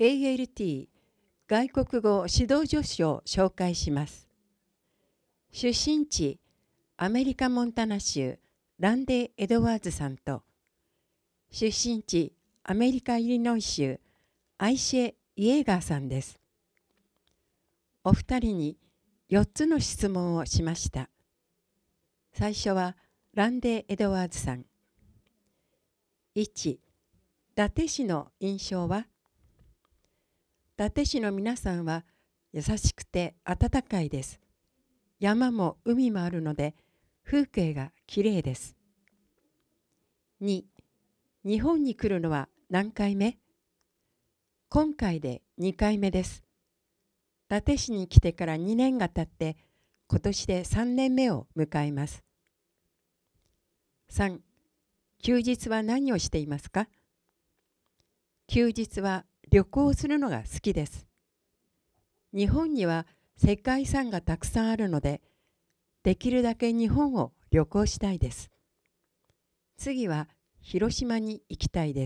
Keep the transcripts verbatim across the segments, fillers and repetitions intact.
エーエルティー 外国語指導助手を紹介します。出身地アメリカ・モンタナ州ランデー・エドワーズさんと出身地アメリカ・イリノイ州アイシェ・イエーガーさんです。お二人によっつの質問をしました。最初はランデー・エドワーズさん。いち、伊達市の印象は？伊達市の皆さんは優しくて温かいです。山も海もあるので風景がきれいです。に、日本に来るのは何回目？今回でにかいめです。伊達市に来てからにねんが経って今年でさんねんめを迎えます。さん、休日は何をしていますか？休日は旅行するのが好きです。日本には世界遺産がたくさんあるので、できるだけ日本を旅行したいです。次は広島に行きたいです。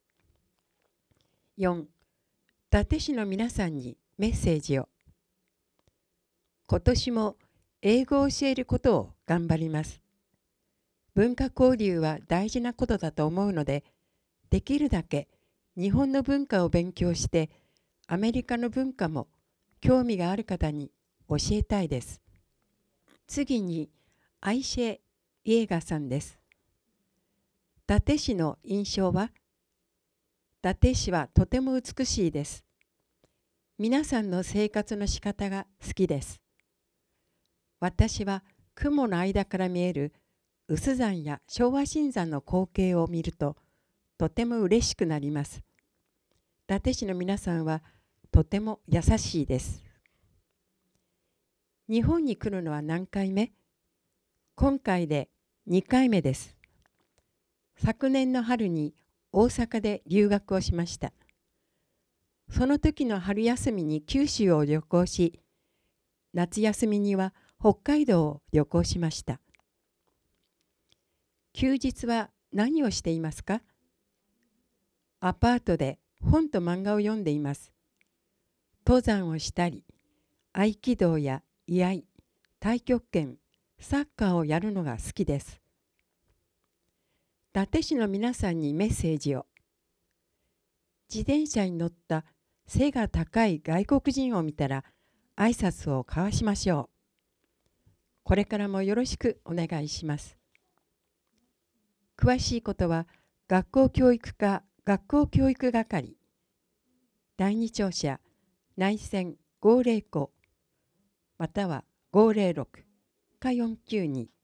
よん、伊達市の皆さんにメッセージを。今年も英語を教えることを頑張ります。文化交流は大事なことだと思うので、できるだけ日本の文化を勉強して、アメリカの文化も興味がある方に教えたいです。次に、アイシェ・イエーガーさんです。伊達市の印象は？伊達市はとても美しいです。皆さんの生活の仕方が好きです。私は雲の間から見える有珠山や昭和新山の光景を見るととても嬉しくなります。伊達市の皆さんはとても優しいです。日本に来るのは何回目？今回でにかいめです。昨年の春に大阪で留学をしました。その時の春休みに九州を旅行し、夏休みには北海道を旅行しました。休日は何をしていますか？アパートで本と漫画を読んでいます。登山をしたり、合気道や居合、太極拳、サッカーをやるのが好きです。伊達市の皆さんにメッセージを。自転車に乗った背が高い外国人を見たら挨拶を交わしましょう。これからもよろしくお願いします。詳しいことは学校教育課学校教育係だいに庁舎内線ごーぜろごまたはごーぜろろくかよんきゅうに